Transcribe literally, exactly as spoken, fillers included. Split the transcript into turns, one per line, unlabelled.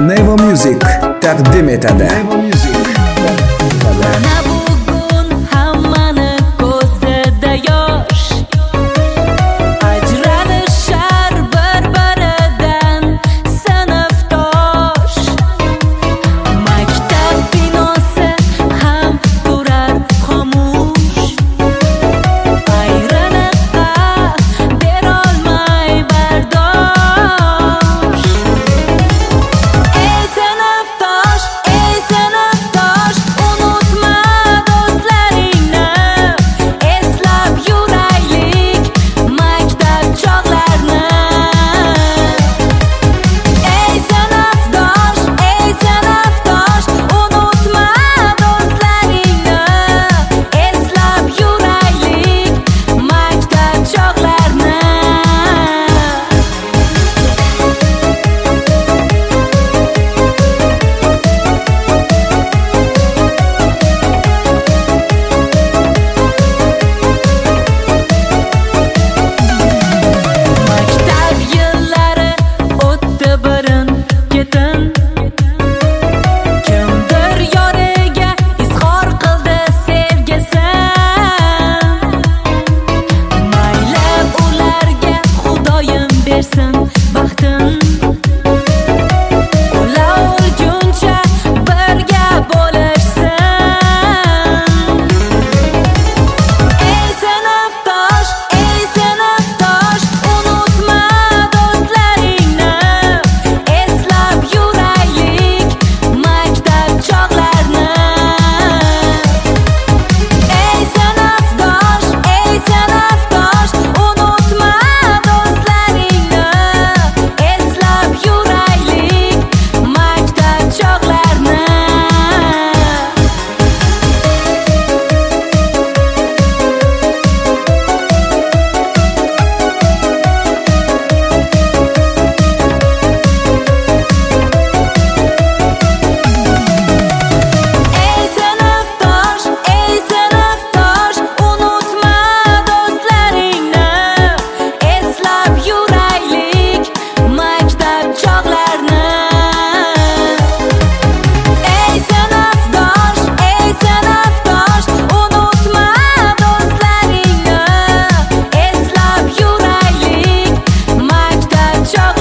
Nevo Music taqdim etadi.
Mana bugun hammani ko'zida yosh, ajralishar bir-biridan sinfdosh. Maktab binosi ham turar xomush, ayriliqqa berolmay bardosh. Ey sinfdosh, ey sinfdosh, unutma do'stlaringni, eslab yuraylik maktab chog'larini. Ey sinfdosh, ey sinfdosh, unutma do'stlaringni, eslab yuraylik maktab chog'larini. Maktab yillari o'tdi birin-ketin, kimdir yoriga izhor qildi sevgisin. Mayli ularga Xudoyim bersin baxtin, ular o'lguncha birga bo'lishsin. Ey sinfdosh, ey sinfdosh, unutma do'stlaringni, eslab yuraylik maktab chog'larini. Ey sinfdosh, ey sinfdosh, unutma do'stlaringni, eslab yuraylik maktab chog'larini. Ey sinfdosh, ey sinfdosh, unutma do'stlaringni, eslab yuraylik maktab chog'larini. Ey sinfdosh, ey sinfdosh, unutma do'stlaringni, eslab yuraylik maktab chog'larini.